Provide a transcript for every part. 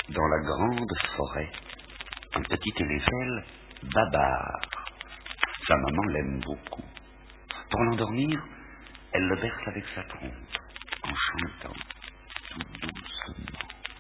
Dans la grande forêt, un petit éléphant, Babar. Sa maman l'aime beaucoup. Pour l'endormir, elle le berce avec sa trompe, en chantant tout doucement.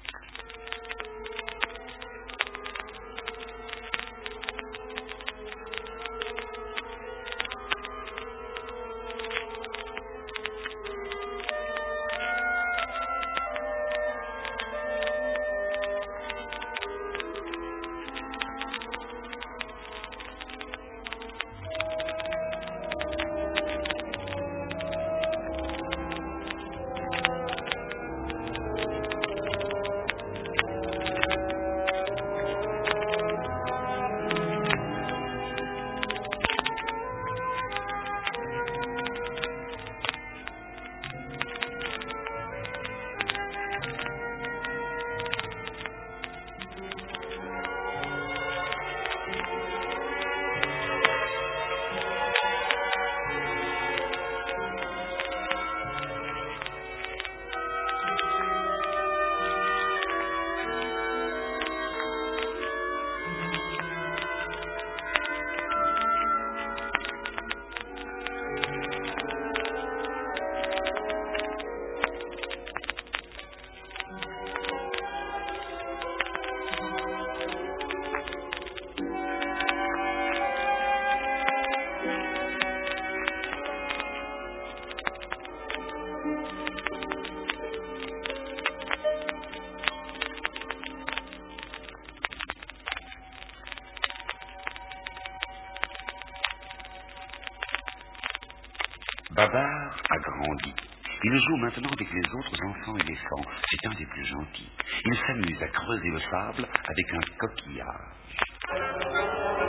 Babar a grandi. Il joue maintenant avec les autres enfants éléphants. C'est un des plus gentils. Il s'amuse à creuser le sable avec un coquillage.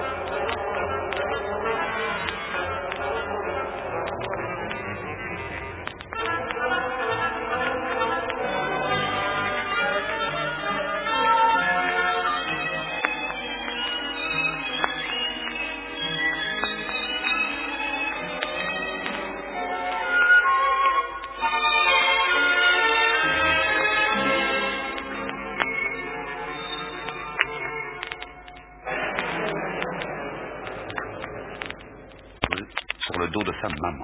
Sur le dos de sa maman.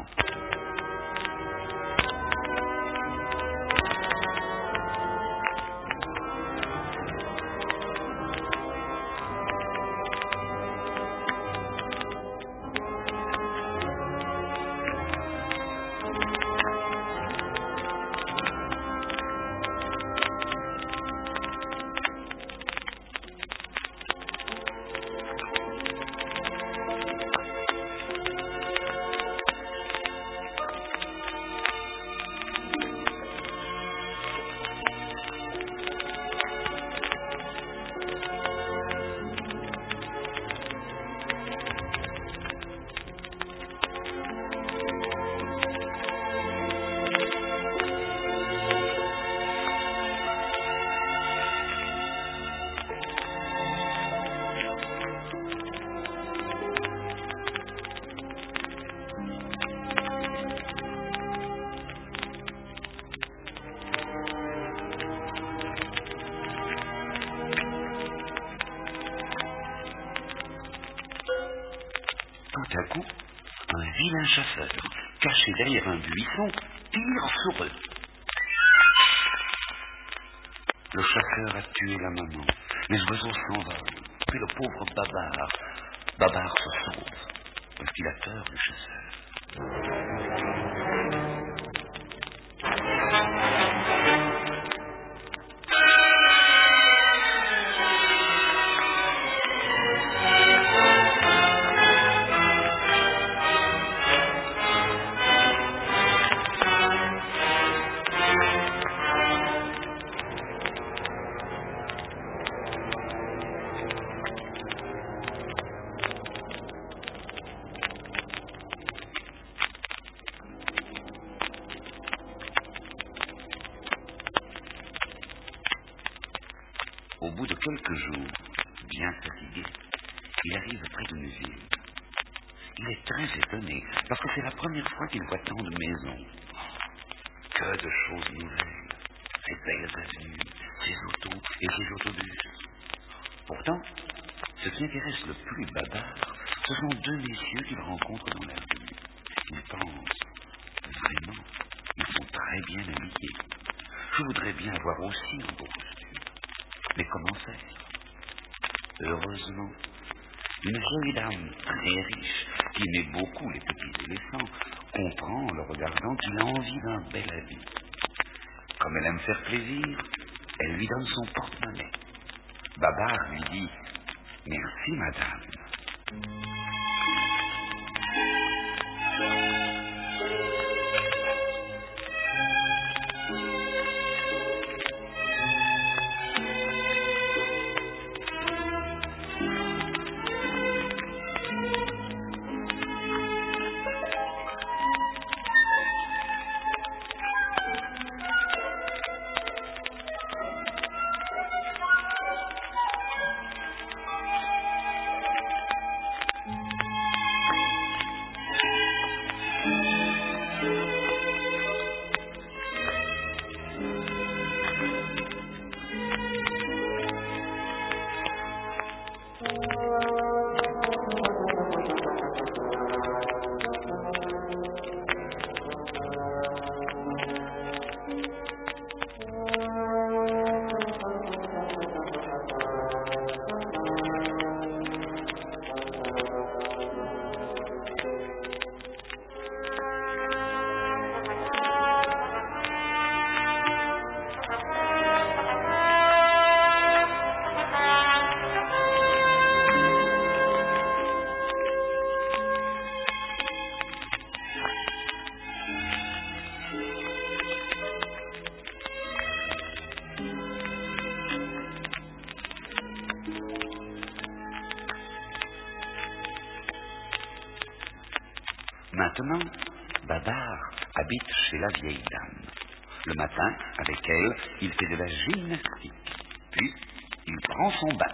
Tout à coup, un vilain chasseur, caché derrière un buisson, tire sur eux. Le chasseur a tué la maman. Les oiseaux s'envolent. Puis le pauvre Babar se sauve, parce qu'il a peur du chasseur. Au bout de quelques jours, bien fatigué, il arrive près d'une ville. Il est très étonné, parce que c'est la première fois qu'il voit tant de maisons. Que de choses nouvelles, ces belles avenues, ses autos et ses autobus. Pourtant, ce qui intéresse le plus Babar, ce sont deux messieurs qu'il rencontre dans la rue. Ils pensent, vraiment, ils sont très bien habillés. Je voudrais bien avoir aussi un beau costume. Mais comment faire? Heureusement, une vieille dame très riche, qui aimait beaucoup les petits éléphants, comprend en le regardant qu'il a envie d'un bel habit. Comme elle aime faire plaisir, elle lui donne son porte-monnaie. Babar lui dit « Merci, madame ». Maintenant, Babar habite chez la vieille dame. Le matin, avec elle, il fait de la gymnastique. Puis, il prend son bain.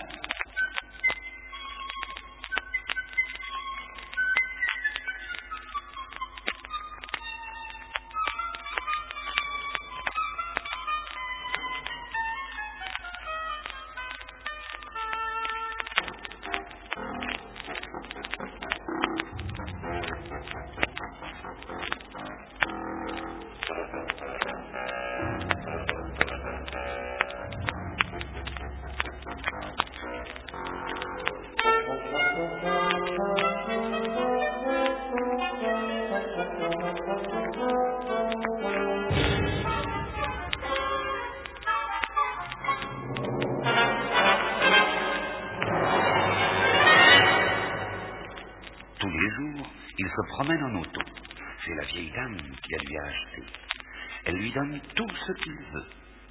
Tous les jours, il se promène en auto. C'est la vieille dame qui lui a acheté. Elle lui donne tout ce qu'il veut.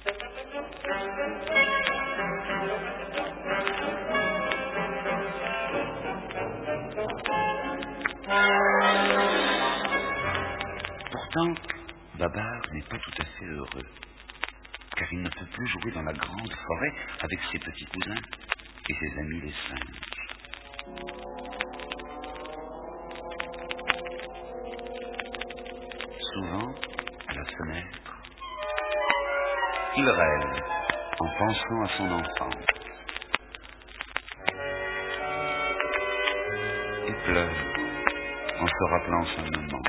Pourtant, Babar n'est pas tout à fait heureux, car il ne peut plus jouer dans la grande forêt avec ses petits cousins et ses amis les singes. Souvent, à la fenêtre, il rêve en pensant à son enfant et pleure en se rappelant sa maman.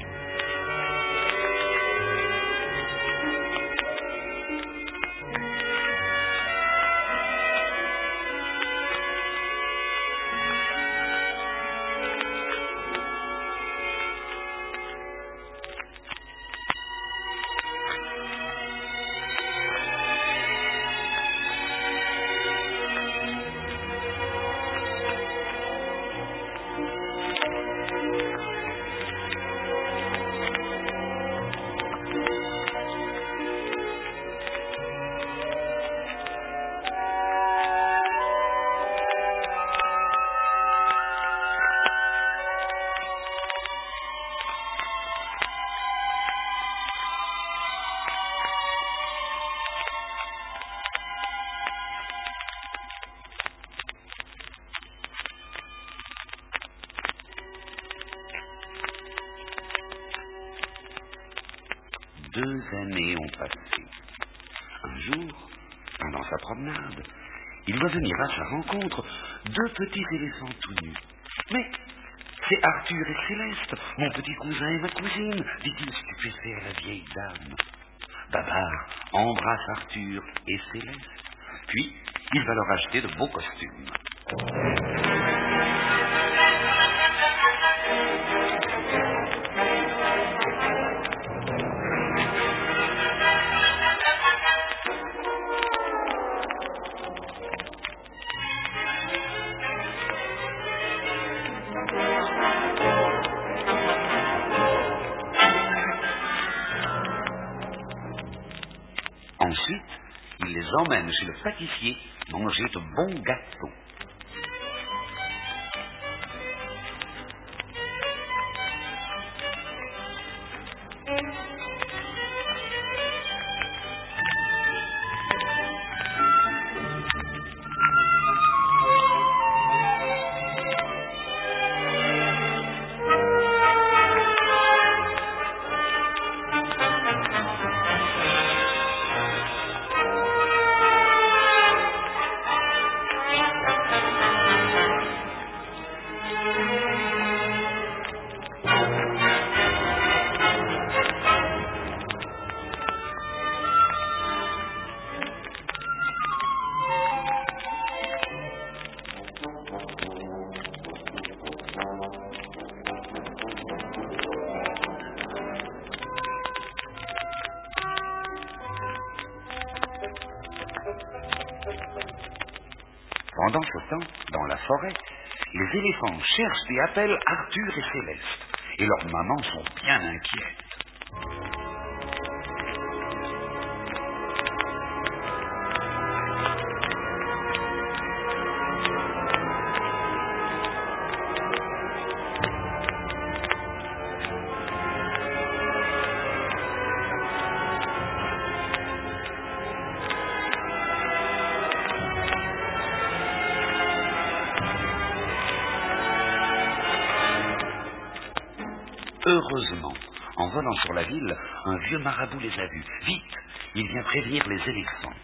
Deux années ont passé. Un jour, Pendant sa promenade, il voit venir à sa rencontre 2 petits éléphants tout nus. Mais c'est Arthur et Céleste, mon petit cousin et ma cousine, dit-il stupéfait à la vieille dame. Babar embrasse Arthur et Céleste, puis il va leur acheter de beaux costumes. Ensuite, il les emmène chez le pâtissier manger de bons gâteaux. Pendant ce temps, dans la forêt, les éléphants cherchent et appellent Arthur et Céleste, et leurs mamans sont bien inquiètes. Heureusement, en volant sur la ville, un vieux marabout les a vus. Vite, il vient prévenir les éléphants.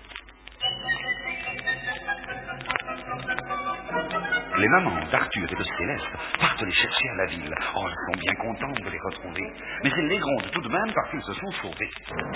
Les mamans d'Arthur et de Céleste partent les chercher à la ville. Oh, elles sont bien contentes de les retrouver. Mais elles les grondent tout de même parce qu'ils se sont sauvés.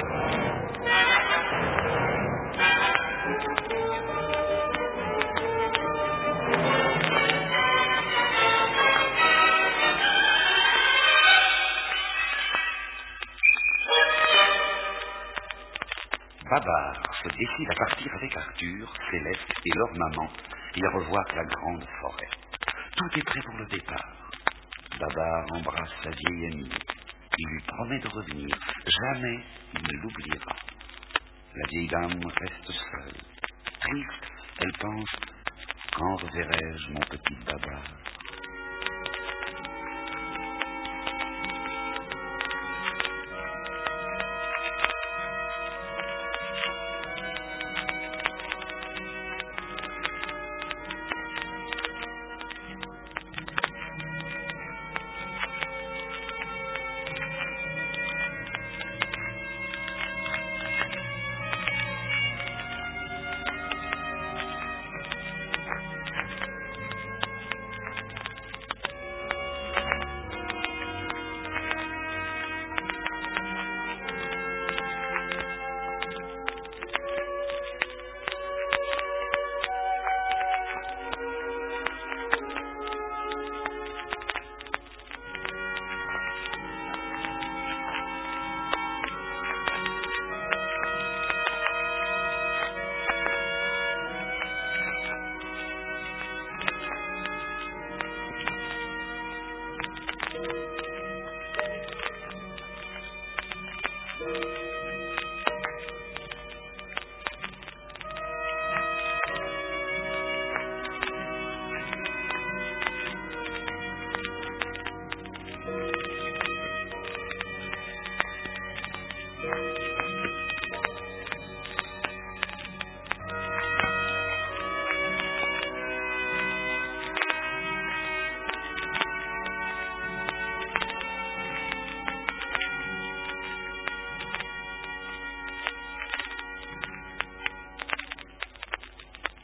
Babar se décide à partir avec Arthur, Céleste et leur maman et à revoir la grande forêt. Tout est prêt pour le départ. Babar embrasse sa vieille amie. Il lui promet de revenir. Jamais il ne l'oubliera. La vieille dame reste seule. Triste, elle pense, quand reverrai-je mon petit Babar?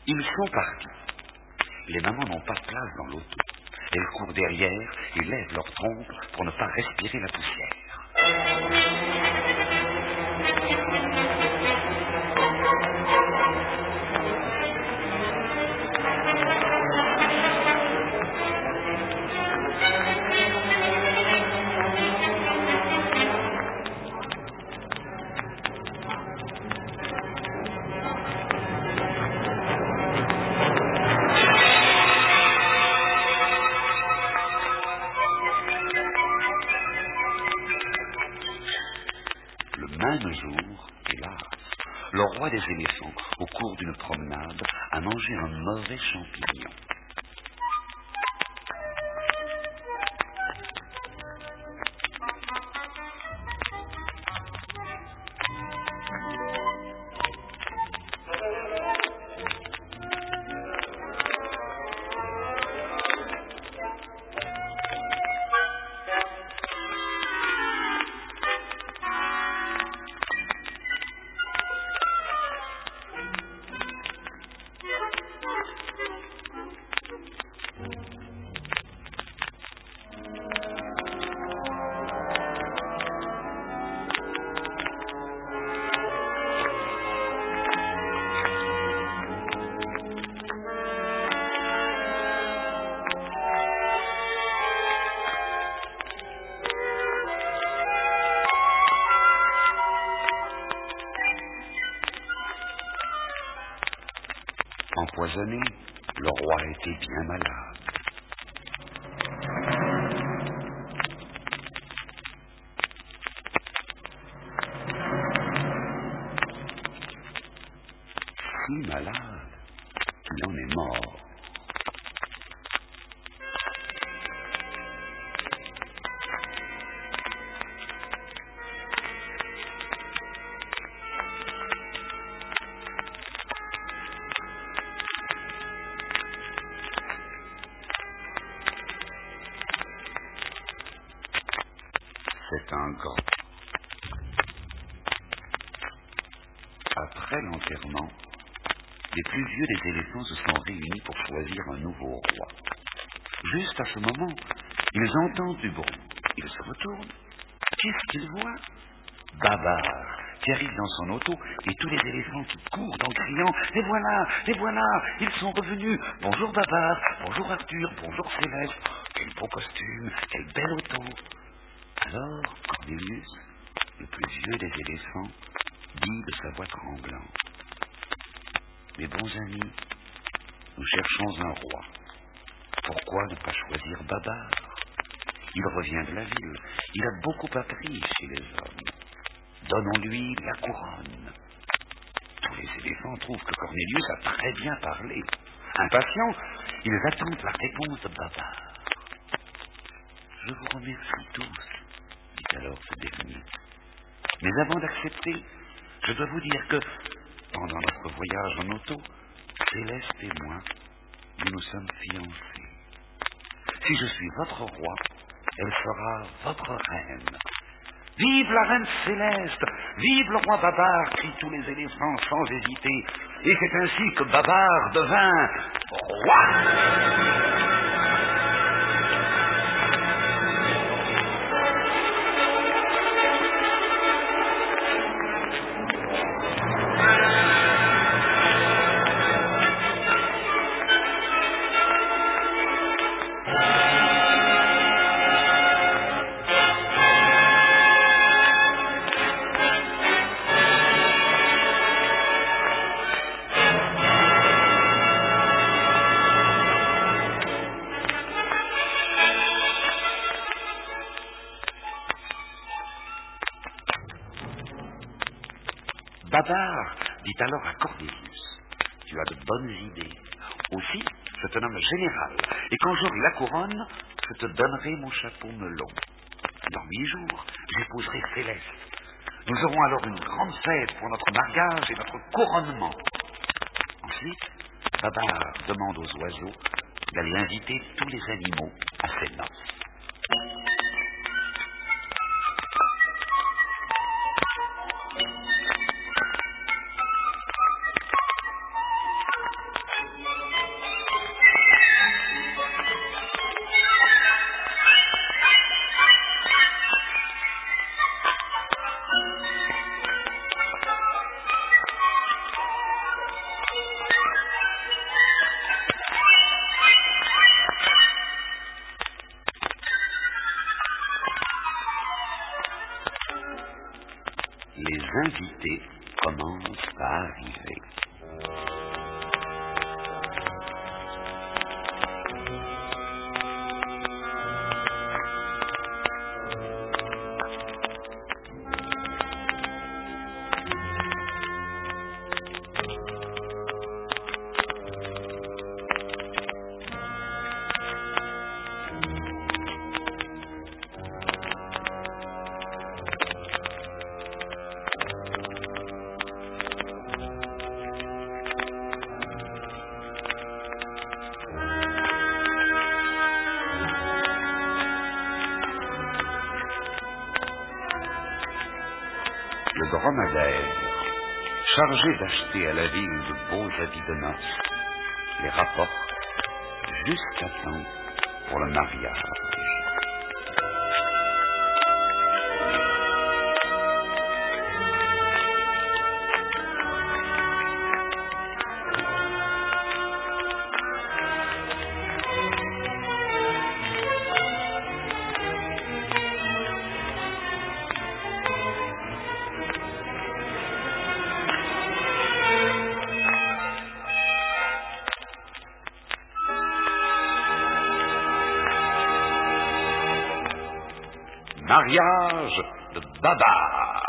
Ils sont partis. Les mamans n'ont pas de place dans l'auto. Elles courent derrière et lèvent leur trompe pour ne pas respirer la poussière. Le même jour, hélas, le roi des éléphants, au cours d'une promenade, a mangé un mauvais champignon. Empoisonné, le roi était bien malade. Si malade qu'il en est mort. C'est un grand. Après l'enterrement, les plus vieux des éléphants se sont réunis pour choisir un nouveau roi. Juste à ce moment, ils entendent du bruit. Ils se retournent. Qu'est-ce qu'ils voient? Babar, qui arrive dans son auto, et tous les éléphants qui courent en criant « Les voilà, ils sont revenus. Bonjour Babar, bonjour Arthur, bonjour Céleste. Quel beau costume, quelle belle auto. » Alors, Cornelius, le plus vieux des éléphants, dit de sa voix tremblante: « Mes bons amis, nous cherchons un roi. Pourquoi ne pas choisir Babar? Il revient de la ville, il a beaucoup appris chez les hommes. Donnons-lui la couronne. » Tous les éléphants trouvent que Cornelius a très bien parlé. Impatients, ils attendent la réponse de Babar. « Je vous remercie tous, » dit alors ce dernier. « Mais avant d'accepter, je dois vous dire que, pendant notre voyage en auto, Céleste et moi, nous nous sommes fiancés. Si je suis votre roi, elle sera votre reine. » « Vive la reine Céleste! Vive le roi Babar !» crient tous les éléphants sans hésiter. Et c'est ainsi que Babar devint roi. Babar dit alors à Cornelius: « Tu as de bonnes idées. Aussi, je te nomme général, et quand j'aurai la couronne, je te donnerai mon chapeau melon. Dans 8 jours, j'épouserai Céleste. Nous aurons alors une grande fête pour notre mariage et notre couronnement. » Ensuite, Babar demande aux oiseaux d'aller inviter tous les animaux à ses noces. Les invités commencent à arriver. Le dromadaire, chargé d'acheter à la ville de beaux habits de noces, les rapporte juste à temps pour le mariage. Mariage de Babar.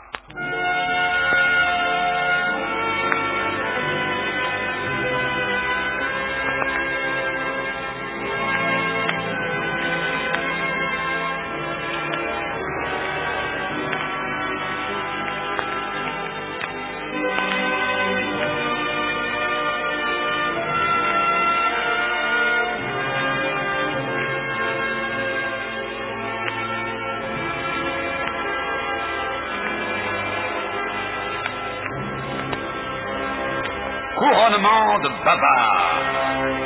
Couronnement de Babar.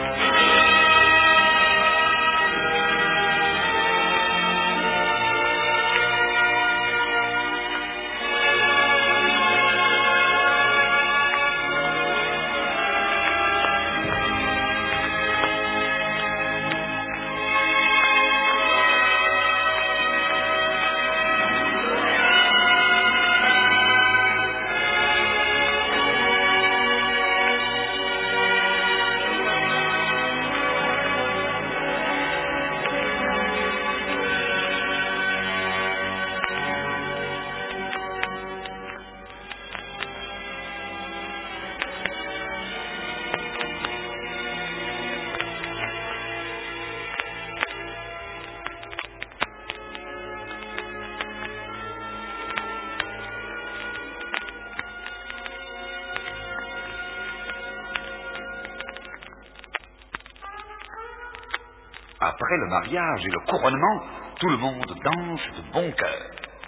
Après le mariage et le couronnement, tout le monde danse de bon cœur.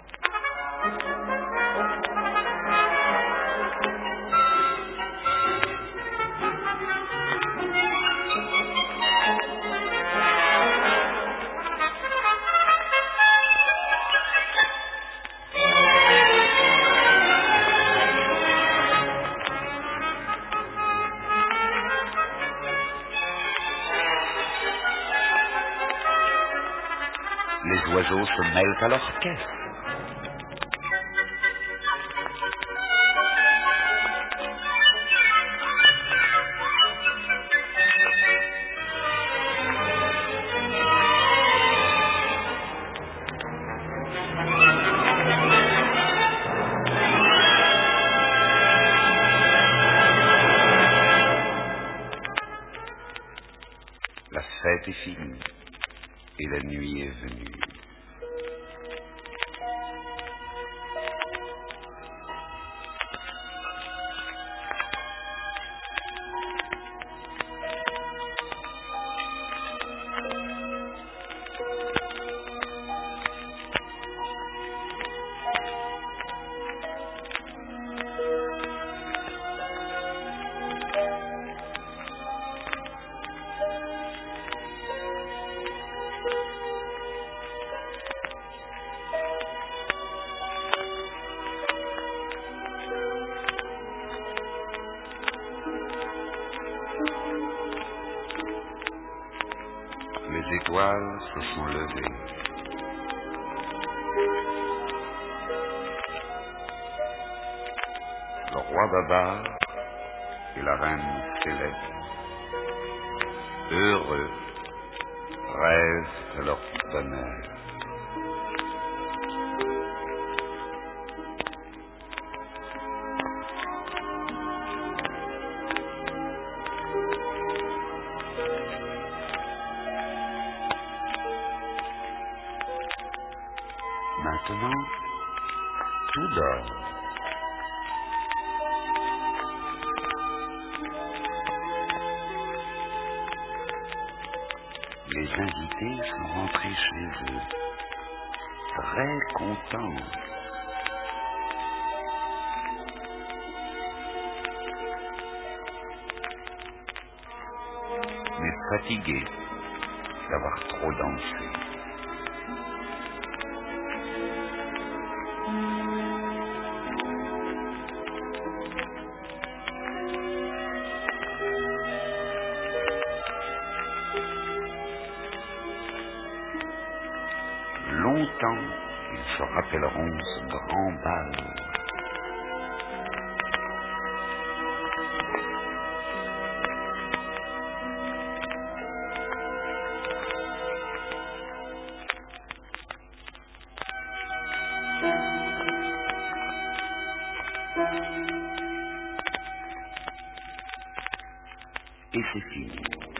Les oiseaux se mêlent à l'orchestre. La fête est finie et la nuit est venue. Les étoiles se sont levées. Le roi Babar et la reine Céleste, heureux, rêvent de leur bonheur. Maintenant, tout dort. Les invités sont rentrés chez eux, très contents. Mais fatigués d'avoir trop dansé. Longtemps, ils se rappelleront ce grand bal. Et c'est fini.